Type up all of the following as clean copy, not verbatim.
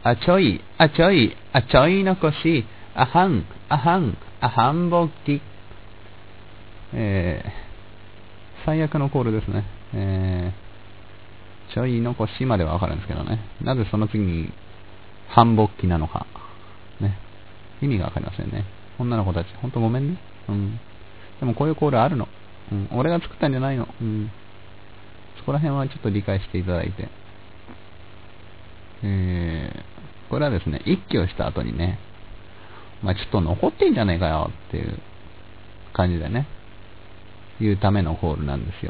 ちょい、ちょい、ちょい残し、あはん、ぼっき。最悪のコールですね。ちょい残しまではわかるんですけどね。なぜその次に、半勃起なのか。ね。意味がわかりませんね。女の子たち、ほんとごめんね。うん。でもこういうコールあるの。うん。俺が作ったんじゃないの。うん。そこら辺はちょっと理解していただいて。これはですね、一気をした後にね、ちょっと残ってんじゃねえかよっていう感じでね、言うためのコールなんですよ。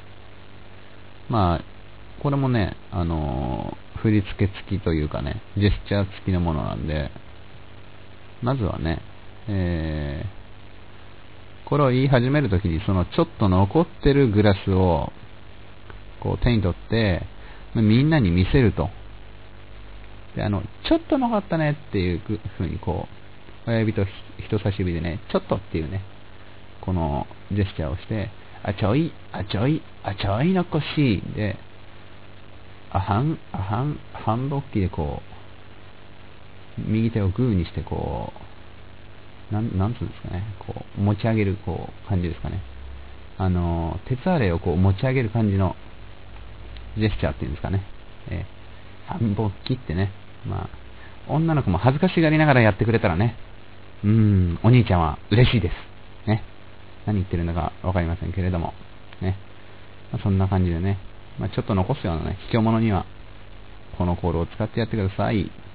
これもね、振り付け付きというかね、ジェスチャー付きのものなんで、まずはね、これを言い始めるときに、そのちょっと残ってるグラスを、こう手に取って、みんなに見せると。で、ちょっと残ったねっていうふうにこう、親指と人差し指でね、ちょっとっていうね、このジェスチャーをして、ちょい残しで、半勃起でこう、右手をグーにしてこう、なんつうんですかね、こう、持ち上げるこう、感じですかね。鉄アレイをこう持ち上げる感じのジェスチャーっていうんですかね。半勃起ってね、女の子も恥ずかしがりながらやってくれたらね、お兄ちゃんは嬉しいです。ね。何言ってるのかわかりませんけれども、ね。そんな感じでね、ちょっと残すようなね、卑怯者には、このコールを使ってやってください。